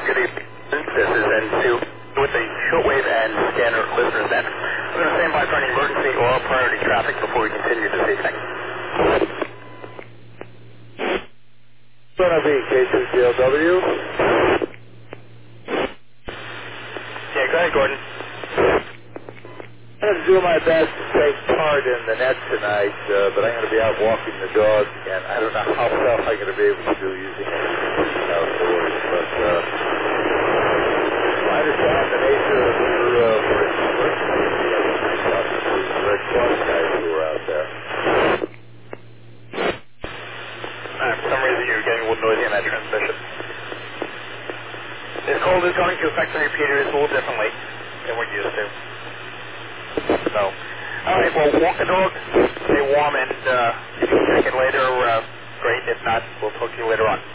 Good evening. This is N2 with the shortwave and scanner listeners net. I'm going to stand by for any emergency or priority traffic before we continue this evening. Gonna be K2GLW. Yeah, go ahead, Gordon. I'm going to do my best to take part in the net tonight, but I'm going to be out walking the dog, and I don't know how well I'm going to be able to do using it outdoors, but I understand the nature of your work. The Red Cross guys who are out there. For some reason you're getting a little noisy on that transmission. This cold is going to affect the repeaters a little differently than we're used to. So, alright, well, walk the dog, stay warm, and if you check it later, great. If not, we'll talk to you later on.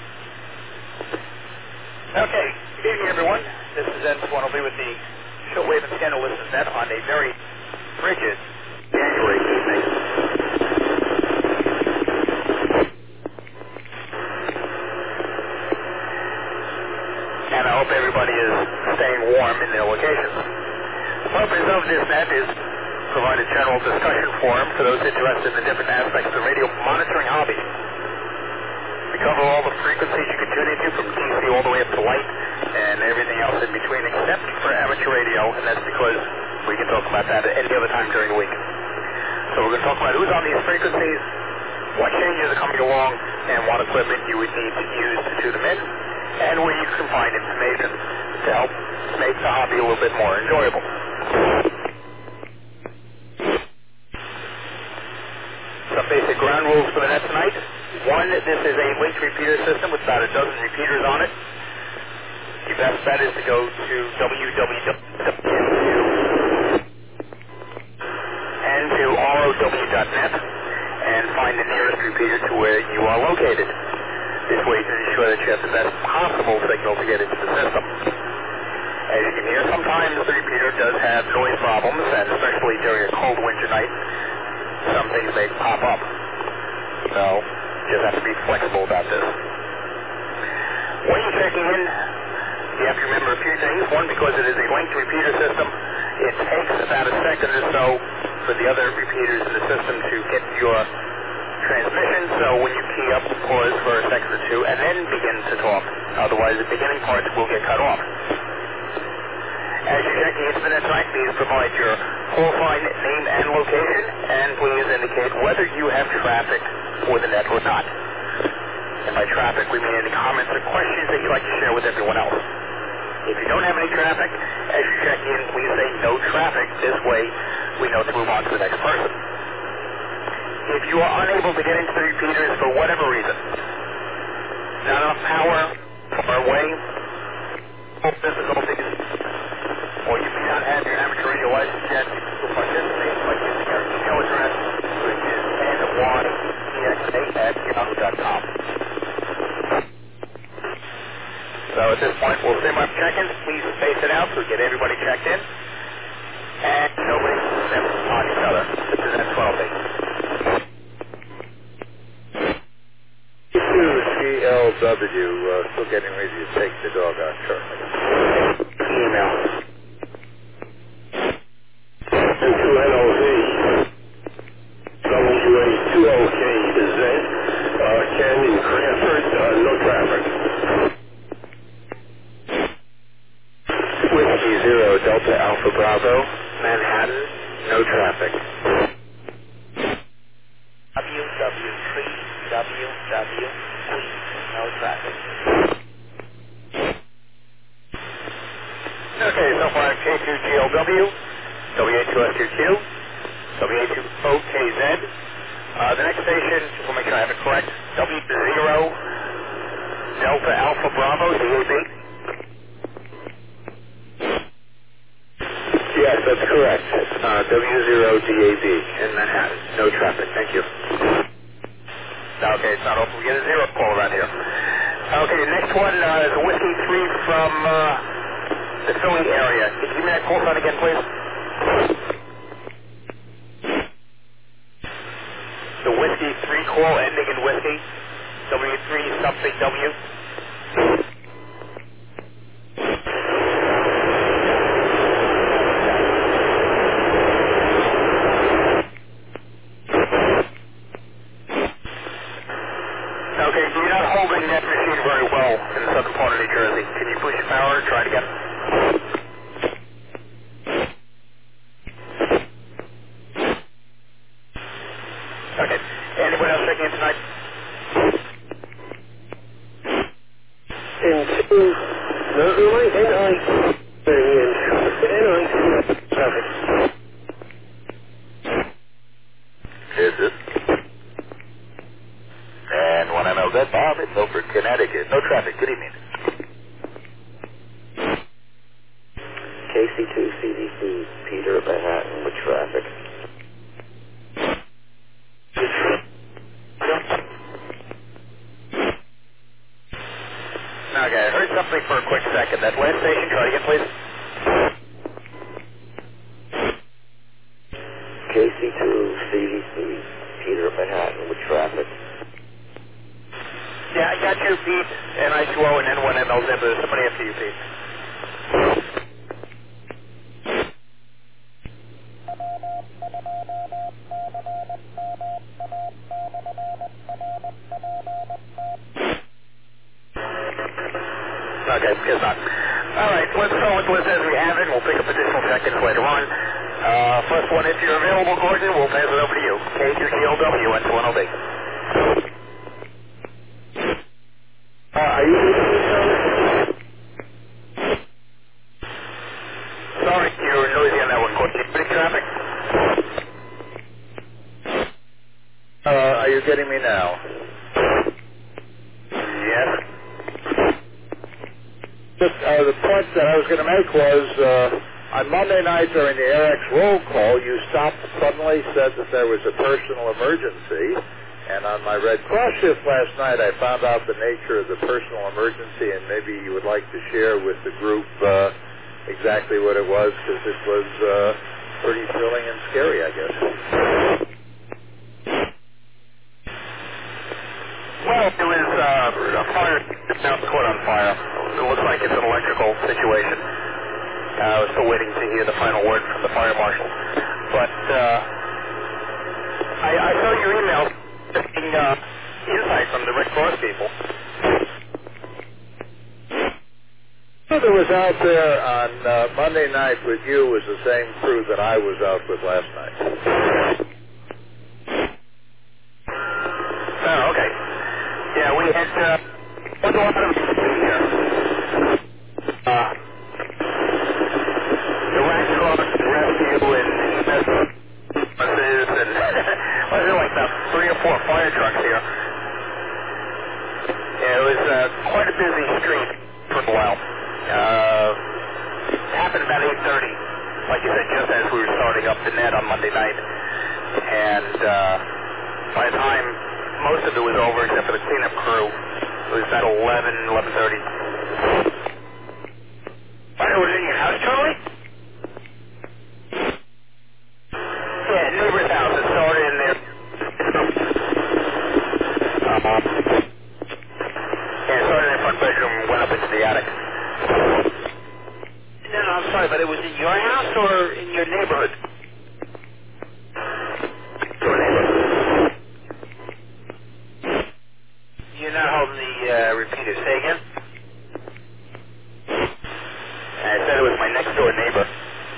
Okay, good evening, everyone. This is N1. I'll be with the shortwave and scanner listeners net on a very frigid January evening. And I hope everybody is staying warm in their locations. The purpose of this net is provide a general discussion forum for those interested in the different aspects of the radio monitoring hobby. We cover all the frequencies you can tune into from DC all the way up to light and everything else in between except for amateur radio, and that's because we can talk about that at any other time during the week. So we're going to talk about who's on these frequencies, what changes are coming along, and what equipment you would need to use to tune them in, and where you can find information to help make the hobby a little bit more enjoyable. Some basic ground rules for the net tonight. One, this is a linked repeater system with about a dozen repeaters on it. Your best bet is to go to www.row.net and find the nearest repeater to where you are located. This way to ensure that you have the best possible signal to get into the system. As you can hear, sometimes the repeater does have noise problems, and especially during a cold winter night, some things may pop up. So, you just have to be flexible about this. When you're checking in, you have to remember a few things. One, because it is a linked repeater system, it takes about a second or so for the other repeaters in the system to get your transmission. So when you key up, pause for a second or two, and then begin to talk. Otherwise, the beginning parts will get cut off. As you're checking into the net tonight, please provide your call sign, name, and location, and please indicate whether you have traffic for the net or not. And by traffic, we mean any comments or questions that you'd like to share with everyone else. If you don't have any traffic, as you check in, please say no traffic. This way, we know to move on to the next person. If you are unable to get into the repeaters for whatever reason, not enough power, far away, difficulties, or you may not have your amateur radio license yet, you can participate by using our email address, which is n1exa@yahoo.com. So at this point, we'll sim up check-ins. Please space it out so we get everybody checked in. And nobody steps on each other. This is N12. K2GLW, still getting ready to take the dog out shortly. Email. N2NOV, WA20KZ, Canyon Cranford, no traffic. Whiskey 0 Delta Alpha Bravo, Manhattan, no traffic. WW3WWC, no traffic. Okay, so far K2GLW, WA2SQQ, WA2OKZ. The next station, just want to make sure I have it correct, W0 Delta Alpha Bravo, DAB. Yes, that's correct. W0DAB in Manhattan. No traffic. Thank you. Okay, it's not open. We get a zero call around here. Okay, the next one is a Whiskey 3 from the Philly area. Can you give me that call sign again, please? The Whiskey 3 call ending in Whiskey. W3 something W. holding that machine very well in the southern part of New Jersey. Can you push your power? Try it again. Okay. Anybody else checking in tonight? Into traffic. Is it? And 1MLZ Bob in Milford, Connecticut. No traffic. Good evening. KC2 CDC, Peter, Manhattan, with traffic. Okay, I heard something for a quick second. That last station, try it again, please. KC2 CDC, Peter, Manhattan, with traffic. Yeah, I got you, Pete, NI2O and N1MLZ, but there's somebody after you, Pete. Okay, guess not. All right, let's go with the list as we have it. We'll pick up additional check-ins later on. First one, if you're available, Gordon, we'll pass it over to you. K2GLW, N2NLB. Are you Sorry, you're noisy on that one, Gordon. Big traffic? Are you getting me now? Yes. Just, the point that I was going to make was, on Monday night during the AirX roll call, you stopped suddenly, said that there was a personal emergency, and on my Red Cross shift last night, I found out the nature of the personal emergency, and maybe you would like to share with the group exactly what it was, because it was pretty thrilling and scary, I guess. Well, it was a fire now caught on fire. It looks like it's an electrical situation. I was still waiting to hear the final word from the fire marshal. But I saw your email getting insight from the Red Cross people. Who that was out there on Monday night with you was the same crew that I was out with last night. Oh, okay. Yeah, we had a lot of here. The Red Cross and rescue and buses and well, there were like about 3 or 4 fire trucks here. Yeah, it was quite a busy street for a while. It happened about 8:30, like you said, just as we were starting up the net on Monday night. And by the time most of it was over, except for the cleanup crew, it was about 11:30. Fire was in your house, Charlie? Yeah, neighbor's house. It started in there. Yeah, it started in the front bedroom and went up into the attic. No, I'm sorry, but it was in your house or in your neighborhood? Your neighborhood. You're not holding the repeater. Say again? I said it was my next door neighbor.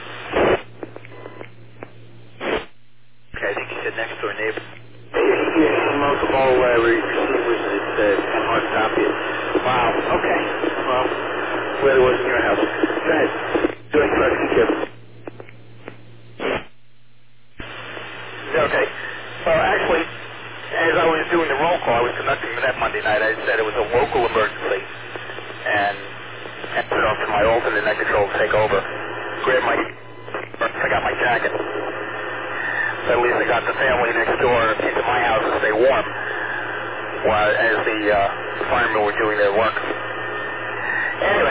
Okay, I think you said next door neighbor. You're getting multiple receivers that can hard copy it. Wow, okay. Well, glad it wasn't your house. Go ahead. Doing question, Kip. Okay. Well, actually, as I was doing the roll call, I was conducting the net Monday night. I said it was a local emergency, and handed it off to my alternate net control to take over. Grabbed my, I got my jacket. At least I got the family next door into my house to stay warm, while as the firemen were doing their work. Anyway,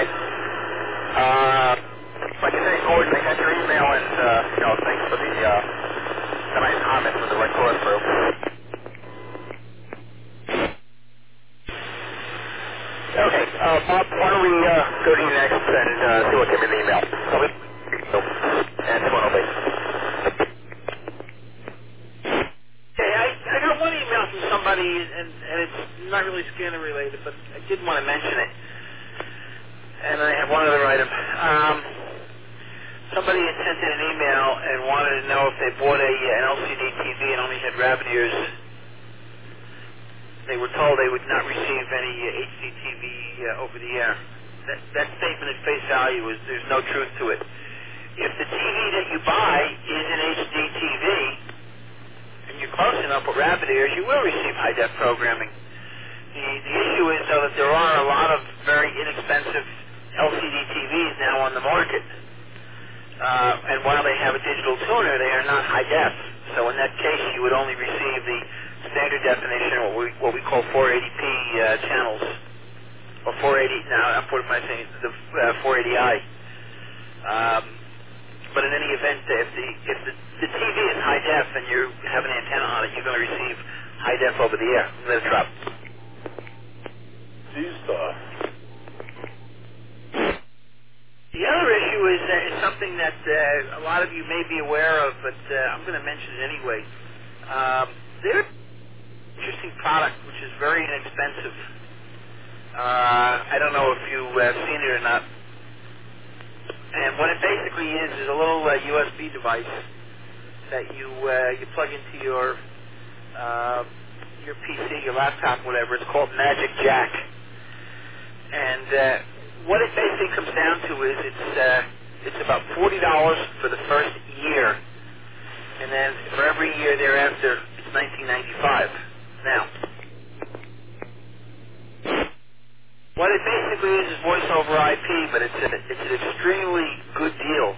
like I say, Gordon, I got your email, and thanks for the nice comments from the Red Cross group. Okay, Bob, why don't we go to you next and see what came in the email? And it's one of these. Hey, I got one email from somebody somebody, and it's not really scanner related, but I did want to mention it. And I have one other item. Somebody had sent in an email and wanted to know if they bought an LCD TV and only had rabbit ears. They were told they would not receive any HD TV over the air. That statement at face value is there's no truth to it. If the TV that you buy is an HD TV and you're close enough with rabbit ears, you will receive high-def programming. The issue is, though, that there are a lot of very inexpensive LCD TVs now on the market. And while they have a digital tuner, they are not high-def. So in that case, you would only receive the standard definition, what we call 480p channels. Or 480, now, what am I saying? The 480i. But in any event, if the TV is high-def and you have an antenna on it, you're going to receive high-def over the air. Let it drop. The other issue is something that a lot of you may be aware of, but I'm going to mention it anyway. There's an interesting product which is very inexpensive. I don't know if you've seen it or not. And what it basically is a little USB device that you plug into your PC, your laptop, whatever. It's called Magic Jack. And what it basically comes down to is it's about $40 for the first year, and then for every year thereafter, it's $19.95. Now, what it basically is voice over IP, but it's an extremely good deal.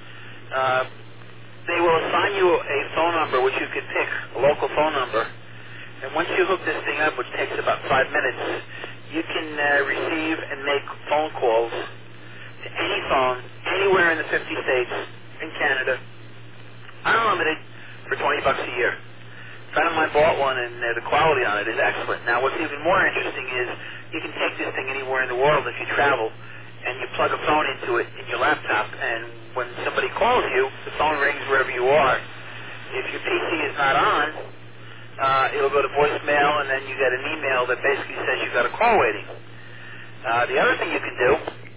They will assign you a phone number which you could pick, a local phone number, and once you hook this thing up, which takes about 5 minutes, you can receive and make phone calls to any phone, anywhere in the 50 states, in Canada, unlimited, for $20 a year. A friend of mine bought one, and the quality on it is excellent. Now, what's even more interesting is you can take this thing anywhere in the world if you travel, and you plug a phone into it in your laptop, and when somebody calls you, the phone rings wherever you are. If your PC is not on, it'll go to voicemail, and then you get an email that basically says you've got a call waiting. The other thing you can do,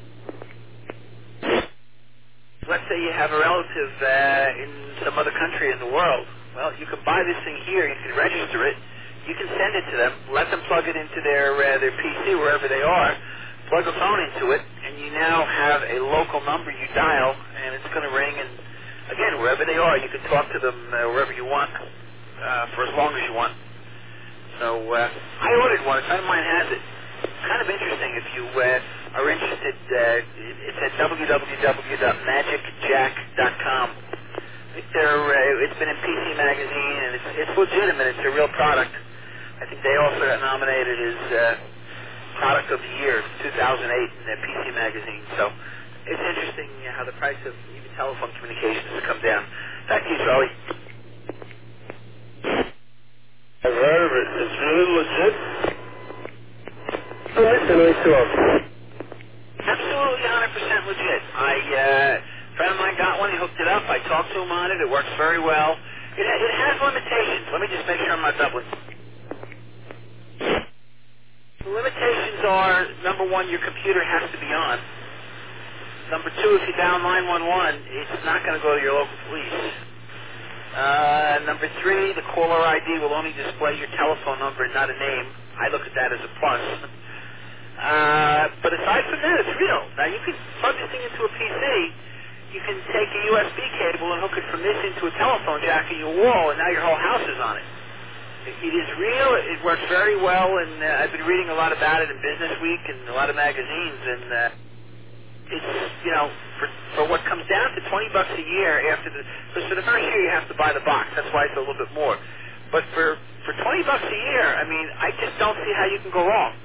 let's say you have a relative in some other country in the world. Well, you can buy this thing here, you can register it, you can send it to them, let them plug it into their PC wherever they are, plug a phone into it, and you now have a local number you dial, and it's going to ring, and again, wherever they are, you can talk to them wherever you want. For as long as you want. So I ordered one. A friend of mine has it. Kind of interesting. If you are interested, it's at www.magicjack.com. I think it's been in PC Magazine, and it's legitimate. It's a real product. I think they also got nominated as Product of the Year 2008 in the PC Magazine. So it's interesting how the price of even telephone communications has come down. Back to you, Charlie. I've heard of it. It's really legit. Listen, let me talk. Absolutely 100% legit. A friend of mine got one. He hooked it up. I talked to him on it. It works very well. It has limitations. Let me just make sure I'm not doubling. The limitations are, number one, your computer has to be on. Number two, if you dial 911, it's not going to go to your local police. Number three, the caller ID will only display your telephone number and not a name. I look at that as a plus. But aside from that, it's real. Now, you can plug this thing into a PC. You can take a USB cable and hook it from this into a telephone jack in your wall, and now your whole house is on it. It is real. It works very well, and I've been reading a lot about it in Business Week and a lot of magazines, and it's, for what comes down to $20 a year because for the first year you have to buy the box. That's why it's a little bit more. But for $20 a year, I mean, I just don't see how you can go wrong.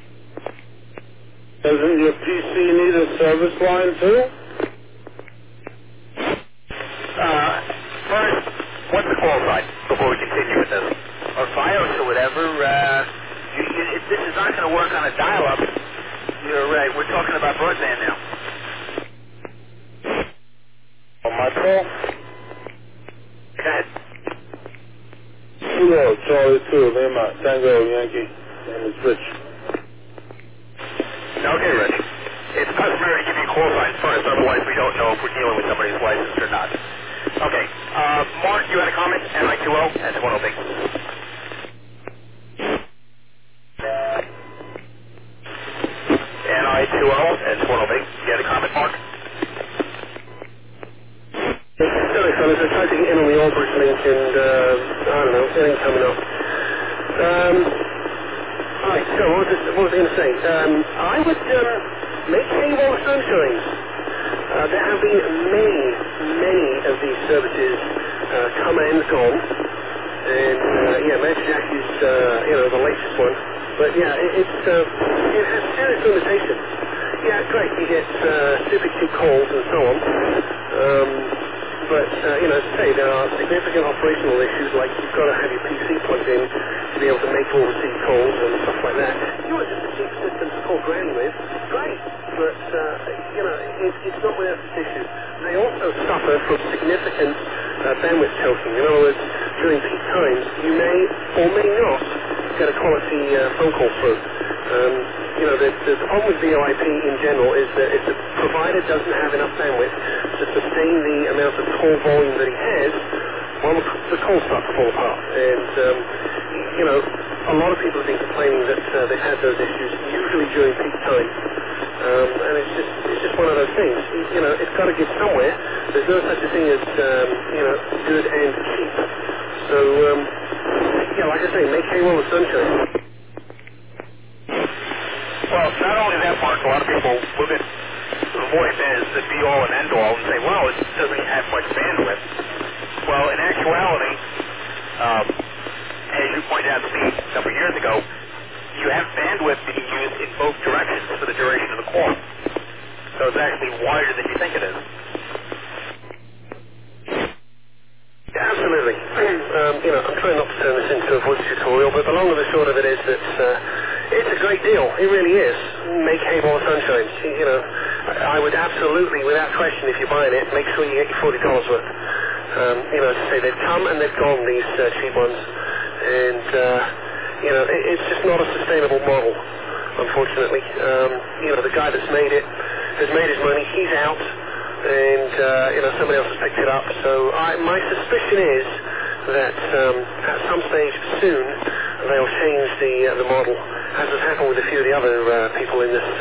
Doesn't your PC need a service line too? First, what's the call sign before we continue with this? Or Fios or whatever. This is not going to work on a dial-up. You're right. We're talking about broadband now. On my call? Go ahead. Kilo, Charlie 2, Lima, Tango, Yankee. Name is Rich. Okay, Rich. It's customary to give you call signs first, otherwise we don't know if we're dealing with somebody who's licensed or not. Okay. Mark, you had a comment? NI20 and 106. NI20 and 106. You had a comment, Mark? Sorry, fellas, I tried to get in on the Aldrich link and, I don't know, it ain't coming up. Right, so what was I going to say? I would make hay while the sun shines. There have been many of these services come and gone. And, yeah, Magic Jack is, the latest one. But, yeah, it has serious limitations. Yeah, great, you get super cheap calls and so on. But, as I say, there are significant operational issues, like you've got to have your PC plugged in to be able to make or receive calls and stuff like that. You want just a cheap system to call Granny with, great. But, it's not without its issues. They also suffer from significant bandwidth choking. In other words, during peak times, you may or may not get a quality phone call through. The problem with VoIP in general is that if the provider doesn't have enough bandwidth to sustain the amount of call volume that he has, well, the calls start to fall apart. And, a lot of people have been complaining that they've had those issues, usually during peak time. And it's just one of those things. It's got to get somewhere. There's no such a thing as, good and cheap. So, like I say, make hay while the sun shines. Well, not only that, Mark, a lot of people look at VoIP as the be-all and end-all and say, well, it doesn't have much bandwidth. Well, in actuality, as you pointed out to me a couple of years ago, you have bandwidth being used in both directions for the duration of the call. So it's actually wider than you think it is. Yeah, absolutely. I'm trying not to turn this into a voice tutorial, but the long and the short of it is that it's a great deal. It really is. Make hay while the sun shines. I would absolutely, without question, if you're buying it, make sure you get your $40 worth. As I say, they've come and they've gone, these cheap ones. And, it's just not a sustainable model, unfortunately. The guy that's made it has made his money. He's out. And, somebody else has picked it up. So my suspicion is that at some stage soon they'll change the model, as has happened with a few of the other people in this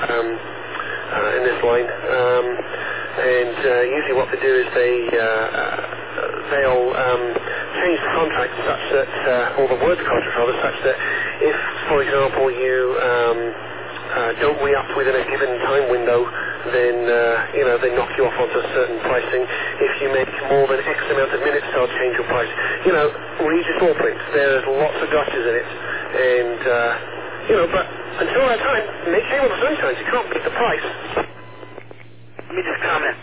line. Usually what they do is they'll change the contract such that, or the word contract rather, such that if, for example, you don't re-up within a given time window, then, they knock you off onto a certain pricing. If you make more than X amount of minutes, they'll change your price. Read your small print. There's lots of gotchas in it. And, but until that time, make hay while the sun shines. You can't beat the price. Let me just comment.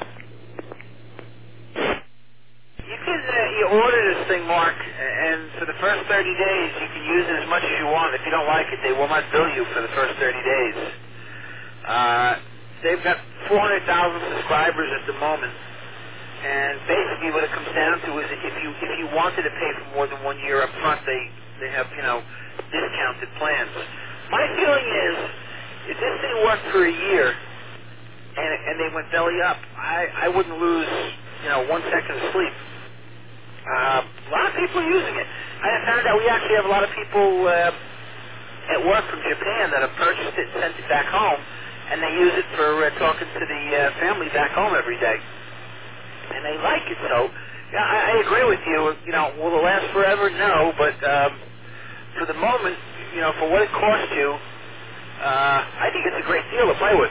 You can you order this thing, Mark, and for the first 30 days, you can use it as much as you want. If you don't like it, they will not bill you for the first 30 days. They've got 400,000 subscribers at the moment, and basically what it comes down to is if you wanted to pay for more than 1 year up front, they have discounted plans. My feeling is if this thing worked for a year and they went belly up, I wouldn't lose 1 second of sleep. A lot of people are using it. I found out we actually have a lot of people at work from Japan that have purchased it and sent it back home, and they use it for talking to the family back home every day. And they like it, so I agree with you. Will it last forever? No, but for the moment, for what it costs you, I think it's a great deal to play with.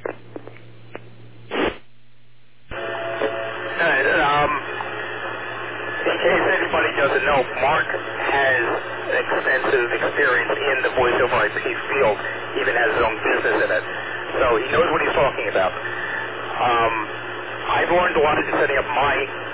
In case anybody doesn't know, Mark has extensive experience in the voice over IP field, even has his own business in it. So he knows what he's talking about. I've learned a lot in setting up my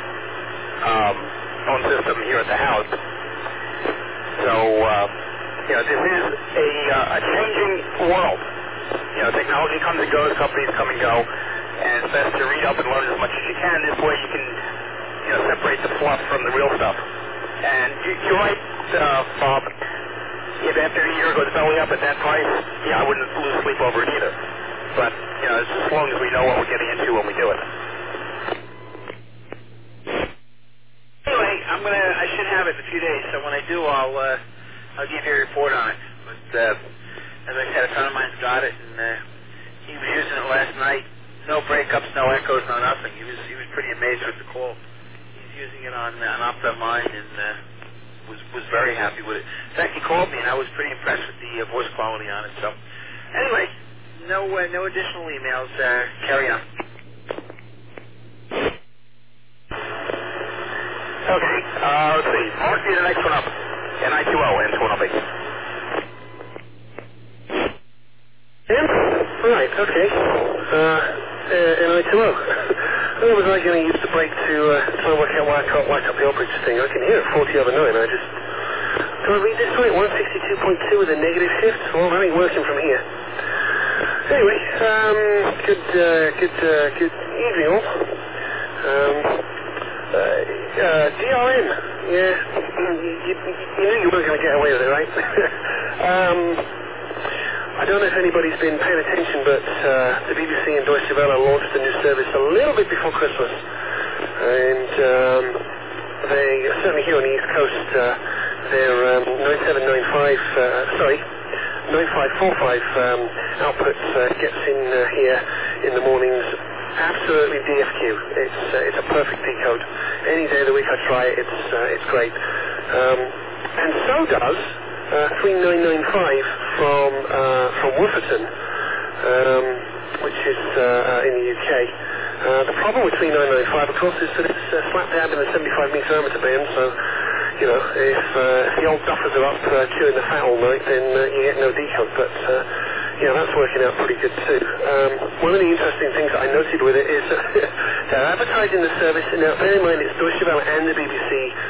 phone system here at the house. So, this is a changing world. Technology comes and goes, companies come and go, and it's best to read up and learn as much as you can. This way you can separate the fluff from the real stuff. And you're right, Bob. if after a year it goes belly up at that price, yeah, I wouldn't lose sleep over it either. But, you know, as long as we know what we're getting into when we do it. Anyway, I should have it in a few days, so when I do, I'll give you a report on it. But, as I said, a friend of mine's got it, and, he was using it last night. No breakups, no echoes, no nothing. He was pretty amazed with the call. He's using it on OptiMine and was very happy with it. In fact, he called me and I was pretty impressed with the voice quality on it. So, anyway, no additional emails. Carry on. Okay, let's see. Mark, the next one up. NI20, N21B. Right, okay. NI20. Where was I going to use the break to try and work out why I can't light up the Old Bridge thing? I can hear it 40 over 9. Do I read this right? 162.2 with a negative shift? Well, that ain't working from here. Anyway, good evening all. DRM. Yeah, you knew you weren't going to get away with it, right? I don't know if anybody's been paying attention, but the BBC and Deutsche Welle launched a new service a little bit before Christmas. And they, certainly here on the East Coast, their 9545 output gets in here in the mornings. Absolutely DFQ. It's a perfect decode. Any day of the week I try it, it's great. And so does 3995 from Wooferton, which is in the UK. The problem with 3995, of course, is that it's slap dab in the 75 meter diameter band, so, you know, if the old duffers are up chewing the fat all night, then you get no decode, but, you know, that's working out pretty good too. One of the interesting things that I noted with it is that they're advertising the service, and now bear in mind it's Deutsche Welle and the BBC.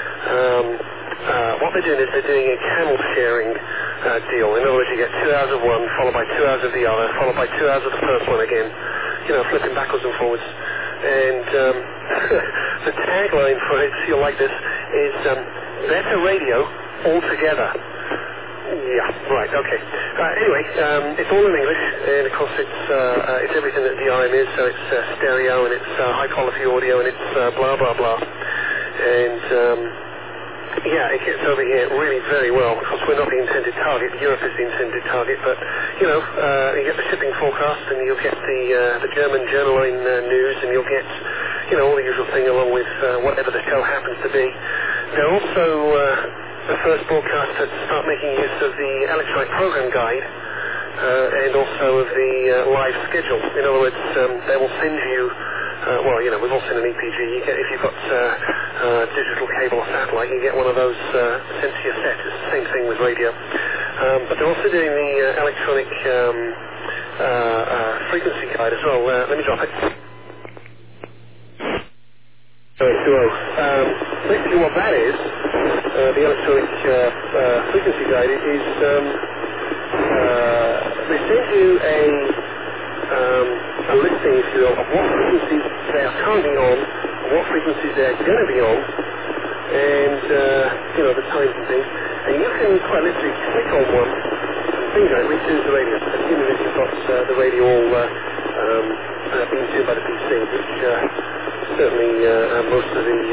What they're doing is they're doing a camel sharing deal. In other words, you get 2 hours of one, followed by 2 hours of the other, followed by 2 hours of the first one again, you know, flipping backwards and forwards. And the tagline for it, so you'll like this, is better radio altogether. Yeah, right, okay. Anyway, it's all in English, and of course it's everything that DRM is, so it's stereo, and it's high quality audio, and it's blah, blah, blah. And yeah, it gets over here really very well. Of course, we're not the intended target. Europe is the intended target, but, you know, you get the shipping forecast, and you'll get the German journaling news, and you'll get, you know, all the usual thing along with whatever the show happens to be. They're also the first broadcaster to start making use of the electronic program guide, and also of the live schedule. In other words, they will send you, well, you know, we've all seen an EPG. You get, if you've got digital cable or satellite, you get one of those sent to your set. It's the same thing with radio. But they're also doing the electronic frequency guide as well. Let me drop it. Basically what that is, the electronic frequency guide is they send you a listing, if you will, of what frequencies they are currently on, what frequencies they're going to be on, and you know, the times and things. And you can quite literally click on one, and things like retunes the radio. Assuming that you've got the radio all being tuned by the PC, which certainly most of it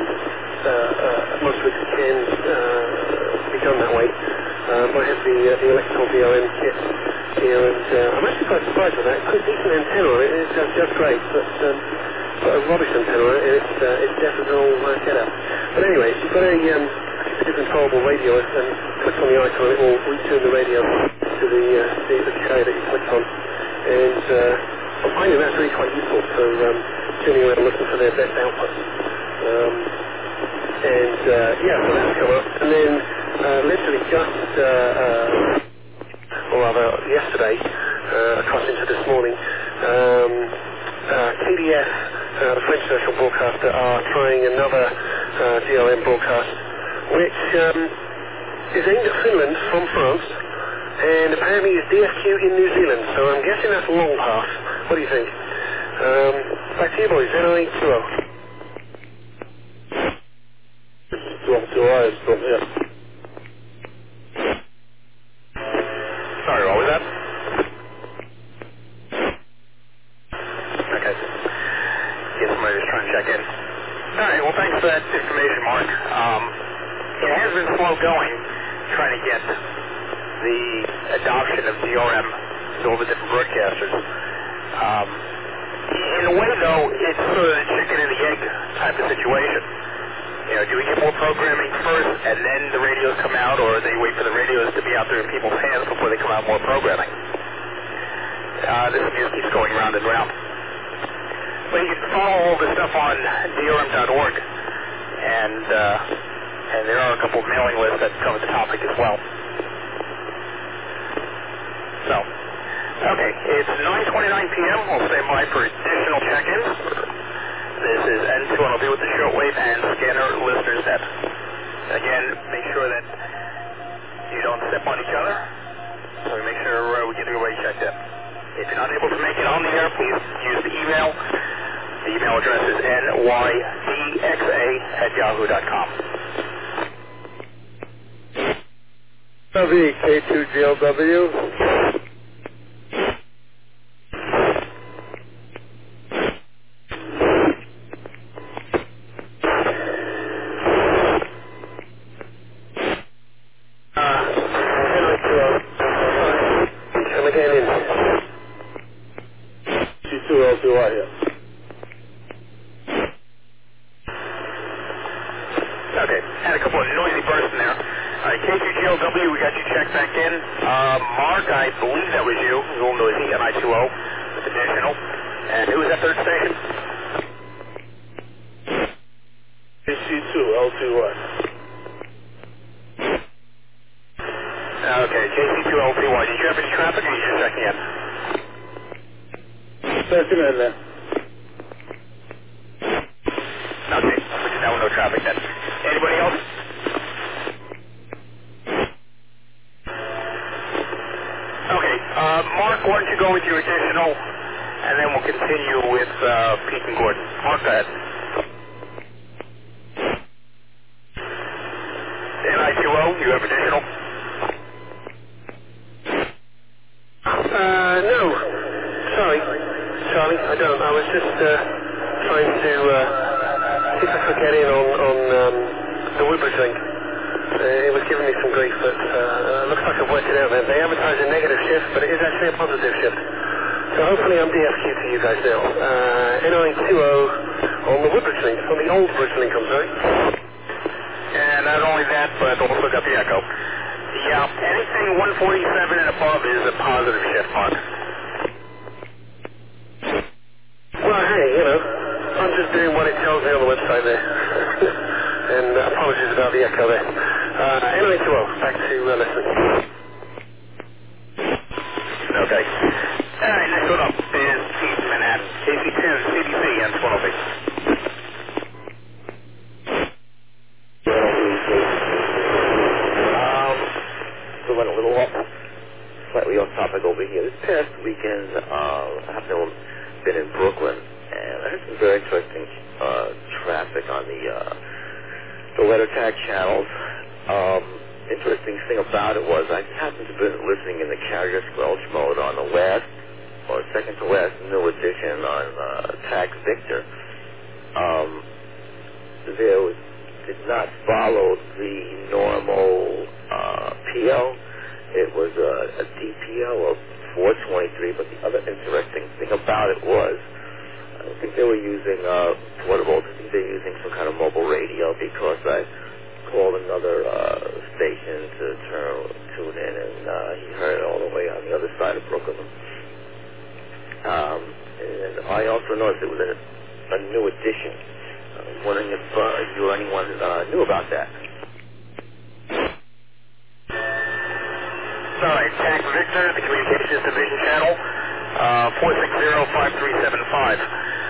can be done that way. I have the Electron DRM kit here, and I'm actually quite surprised with that. It's got a decent antenna on it, and it's just great, but a rubbish antenna on it, and it's definitely all get out. But anyway, if you've got a controllable radio, and click on the icon, it will retune the radio to the carrier that you clicked on, and I'm finding that's really quite useful for tuning around looking for their best output. And yeah, so that's come up, and then literally just, or rather yesterday, across into this morning, KDF, the French national broadcaster, are trying another DRM broadcast, which is aimed at Finland from France, and apparently is DFQ in New Zealand, so I'm guessing that's long path. What do you think? Back to you boys, NI20. 12 to eyes from here. check in. All right, well, thanks for that information, Mark. It has been slow going trying to get the adoption of DRM to all the different broadcasters. In a way, though, it's sort of the chicken and the egg type of situation. You know, do we get more programming first and then the radios come out, or they wait for the radios to be out there in people's hands before they come out more programming? This news keeps going round and round. But you can follow all this stuff on DRM.org, and there are a couple of mailing lists that cover the topic as well. So, okay, it's 9:29 p.m. We'll stay by for additional check-ins. This is N2, and I'll be with the shortwave and scanner listeners net. Again, make sure that you don't step on each other, so we make sure we get everybody checked in. If you're not able to make it on the air, please use the email. The email address is nydxa@yahoo.com. K2GLW. C2L2I here. Okay, had a couple of noisy bursts in there. All right, K2GLW, we got you checked back in. Mark, I believe that was you. It was a little noisy, NI2O, with additional. And who was that third station? C2L2I. Okay, JC2L2Y. Did you have any traffic, or are you just checking in? Checking in there. Okay, I'll put you down with no traffic then. Anybody else? Okay, Mark, why don't you go with your additional, and then we'll continue with Pete and Gordon. Mark, go ahead. NI2O, you have additional? No. Sorry, Charlie, I don't. I was just trying to see if I could get in on the Woodbridge link. It was giving me some grief, but looks like I've worked it out. They advertise a negative shift, but it is actually a positive shift. So hopefully I'm DFQ to you guys now. NI2O on the Woodbridge link, on the old Woodbridge link, I'm sorry. And not only that, but also got the echo. Yeah, anything 147 and above is a positive shift, Mark. Well, hey, you know, I'm just doing what it tells me on the website there. And apologies about the echo there. NI2O, back to listen. Okay. All right, next one up is Pete Manhattan, KC2, CDC, and 12. So went a little off, slightly off topic over here. This past weekend, I happen to have been in Brooklyn, and I heard some very interesting traffic on the letter tag channels. Interesting thing about it was I happened to have been listening in the carrier squelch mode on the last, or second to last, new edition on Tag Victor. Did not follow the normal PL. It was a DPL of 423, but the other interesting thing about it was I don't think they were using portables. I think they were using some kind of mobile radio, because I called another station to tune in, and he heard it all the way on the other side of Brooklyn. And I also noticed it was a new edition. I was wondering if you or anyone knew about that. All right, Tag Victor, the Communications Division channel, 460-5375.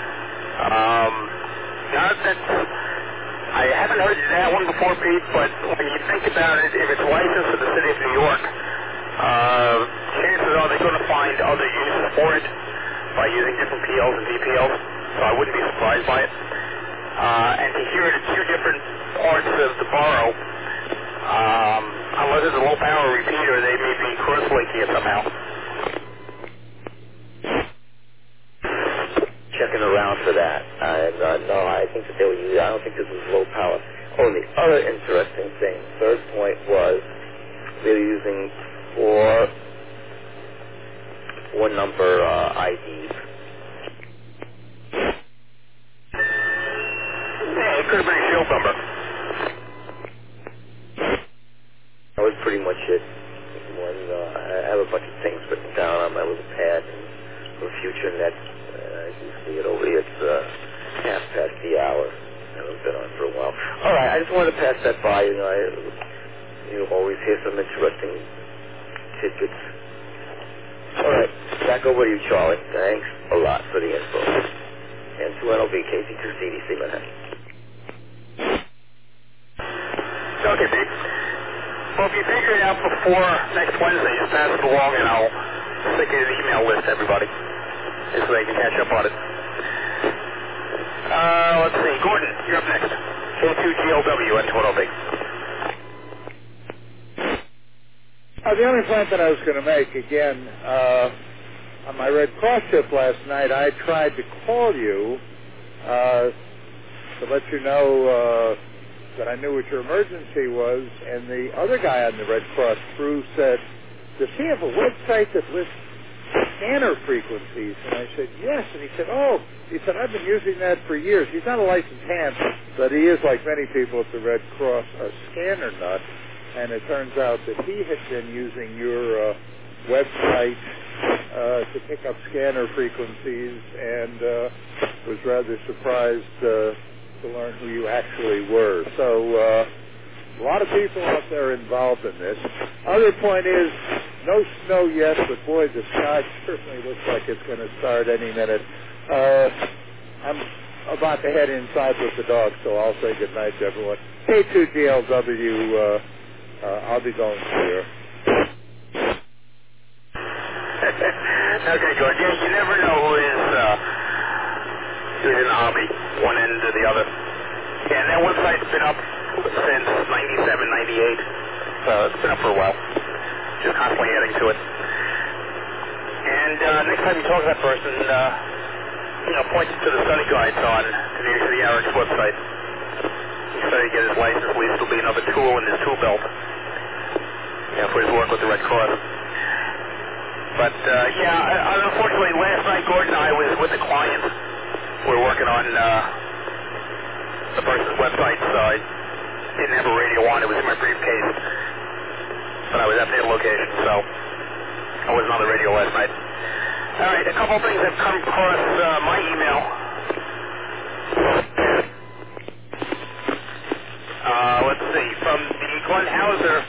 I haven't heard that one before, Pete, but when you think about it, if it's licensed to the city of New York, chances are they're going to find other uses for it by using different PLs and DPLs, so I wouldn't be surprised by it. And to hear it in two different parts of the borough, unless it's a low-power repeater, they may be cross-linking it somehow. Check checking around for that. And no, I think that they were using, I don't think this was low power. Oh, and the other interesting thing, third point was they were using four number IDs. Yeah, it could have been a shield number. That was pretty much it. When I have a bunch of things written down on my little pad and for future net. You can see it over here. It's half past the hour. I haven't been on for a while. All right, I just wanted to pass that by. You know, you always hear some interesting tidbits. All right, back over to you, Charlie. Thanks a lot for the info. And to NLB, KC2CDC, Manhattan. Okay, Pete. Well, if you figure it out before next Wednesday, just pass it along and I'll stick it in an email list to everybody just so they can catch up on it. Let's see. Gordon, you're up next. K2GLW at 1208. The only point that I was going to make, again, on my Red Cross shift last night, I tried to call you to let you know that I knew what your emergency was, and the other guy on the Red Cross crew said, does he have a website that lists scanner frequencies? And I said, yes. And he said, I've been using that for years. He's not a licensed hand, but he is, like many people at the Red Cross, a scanner nut. And it turns out that he had been using your website to pick up scanner frequencies and was rather surprised to learn who you actually were. So a lot of people out there involved in this. Other point is, no snow yet, but boy, the sky certainly looks like it's going to start any minute. I'm about to head inside with the dog, so I'll say good night to everyone. K2GLW, I'll be going clear. Okay, George. Yeah, you never know who's in the hobby, one end or the other. Yeah, and that website's been up since 97, 98, so it's been up for a while. Just constantly adding to it. And next time you talk to that person, point to the study guides on the City Aric's website. He's starting to get his license. At least it'll be another tool in his tool belt. For his work with the Red Cross. But, unfortunately, last night, Gordon and I was with the client. We were working on the person's website, so I didn't have a radio on. It was in my briefcase. But I was at the location, so I wasn't on the radio last night. All right, a couple of things have come across my email. Let's see, from the Glenn Hauser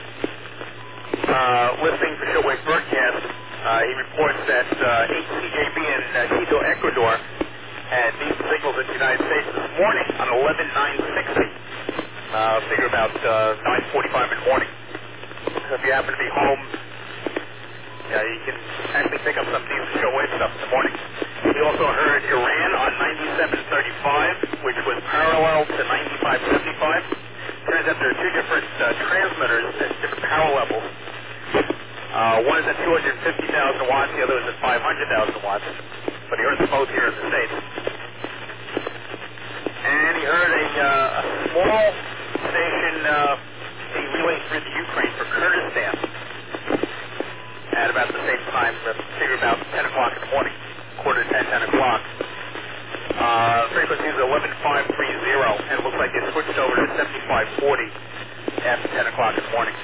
listing for shortwave broadcast, he reports that HCJB in Quito, Ecuador, had these signals in the United States this morning on 11/9/60. Figure about 9:45 in the morning. So if you happen to be home, you can actually pick up some decent shortwave stuff in the morning. He also heard Iran on 9735, which was parallel to 9575. Turns out there are two different transmitters at different power levels. One is at 250,000 watts, the other is at 500,000 watts. But he heard them both here in the States. And he heard a small station being relayed through the Ukraine for Kurdistan at about the same time, figure about 10 o'clock in the morning, quarter to 10 o'clock. Frequency is 11530, and it looks like it switched over to 7540 after 10 o'clock in the morning.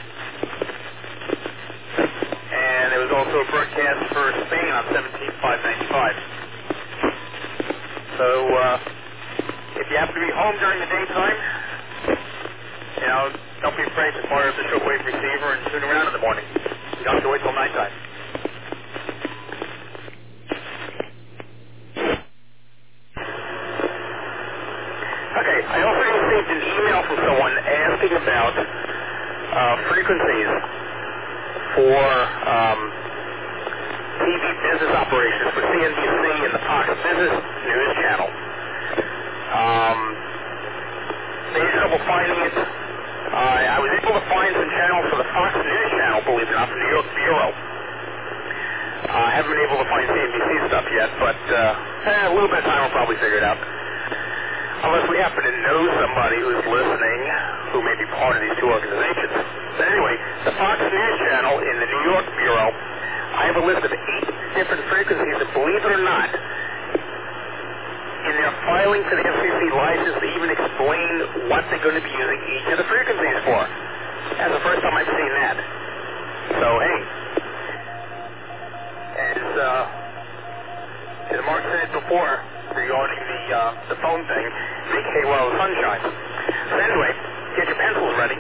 And there was also a broadcast for Spain on 17595. So, if you happen to be home during the daytime, don't be afraid to fire up the shortwave receiver and tune around in the morning. You don't have to wait till nighttime. Okay, I also received an email from someone asking about frequencies for TV business operations for CNBC and the Fox Business News Channel. They had trouble finding it. I was able to find some channels for the Fox News Channel, believe it or not, from the New York Bureau. I haven't been able to find CNBC stuff yet, but a little bit of time will probably figure it out. Unless we happen to know somebody who's listening who may be part of these two organizations. But anyway, the Fox News Channel in the New York Bureau, I have a list of 8 different frequencies, and believe it or not, in their filing for the FCC license, they even explain what they're going to be using each of the frequencies for. That's the first time I've seen that. So, hey, as Mark said before regarding the phone thing, make hay while the sun shines. So anyway, get your pencils ready.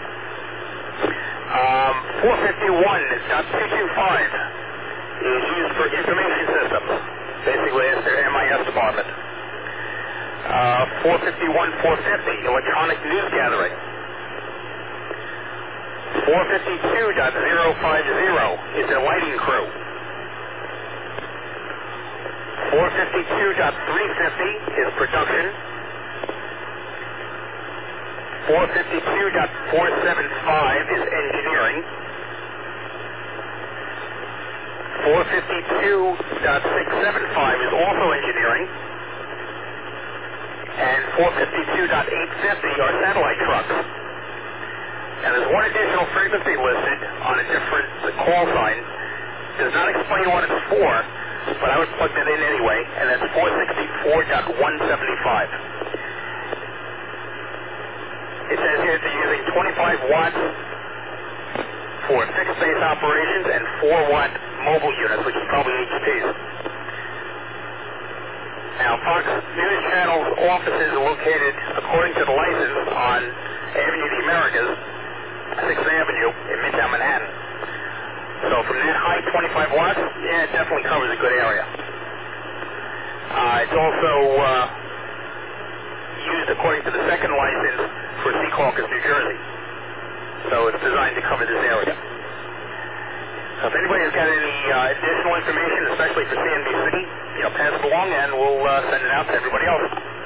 451.225 is used for information systems. Basically, it's their MIS department. 451.450, electronic news gathering. 452.050 is their lighting crew. 452.350 is production. 452.475 is engineering. 452.675 is also engineering. And 452.850 are satellite trucks. And there's one additional frequency listed on a different call sign. Does not explain what it's for, but I would plug that in anyway, and that's 464.175. It says here they're using 25 watts for fixed base operations and 4 watt mobile units, which is probably HPs. Now, Fox News Channel's offices are located, according to the license, on Avenue of the Americas, 6th Avenue in Midtown Manhattan. So from that high 25 watts, yeah, it definitely covers a good area. It's also used according to the second license for Secaucus, New Jersey. So it's designed to cover this area. So if anybody has got any additional information, especially for CNBC, pass it along and we'll send it out to everybody else.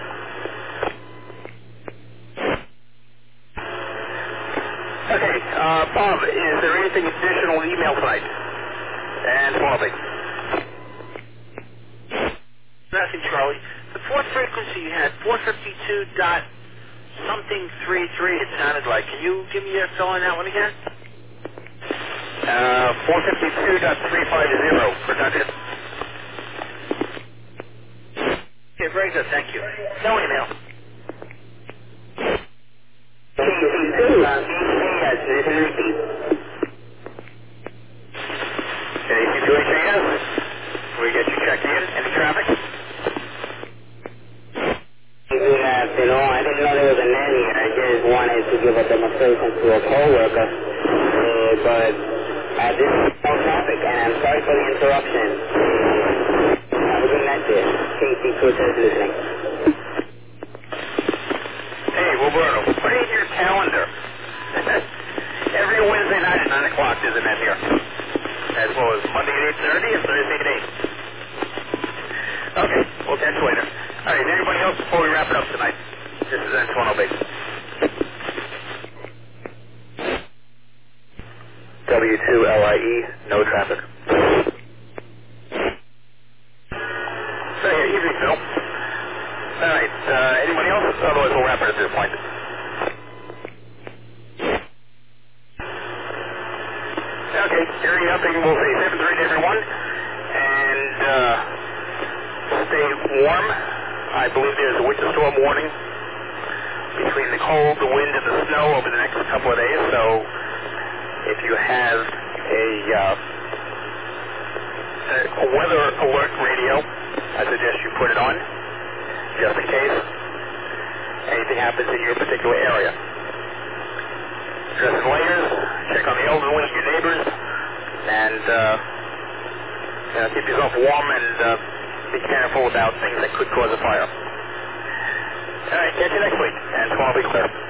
Okay, Bob, is there anything additional in email tonight? And Swami. Nothing, Charlie. The fourth frequency you had, 452 dot something 33, it sounded like. Can you give me a fill on that one again? 452.350, production. Okay, very good, thank you. No email. AC2HAS, we get you checked in. Any traffic? Good afternoon. I didn't know there was a net here. I just wanted to give a demonstration to a co-worker, but this is no traffic, and I'm sorry for the interruption. Have a good night there. KC Cortez listening. Hey, Roberto, put it in your calendar. Every Wednesday night at 9 o'clock there's a net here. As well as Monday at 8:30 and Thursday at 8. Okay, we'll catch you later. All right, anybody else before we wrap it up tonight? This is Antoine Obey. W2LIE, no traffic. Hey, evening, Phil. All right, anybody else? Otherwise, we'll wrap it at this point. Okay, hearing nothing, we'll say 7-3 to everyone. And stay warm. I believe there's a winter storm warning between the cold, the wind, and the snow over the next couple of days. So if you have a weather alert radio, I suggest you put it on, just in case anything happens in your particular area. Dress in layers, check on the elderly, your neighbors, and keep yourself warm and be careful about things that could cause a fire. All right, catch you next week, and 12 weeks later.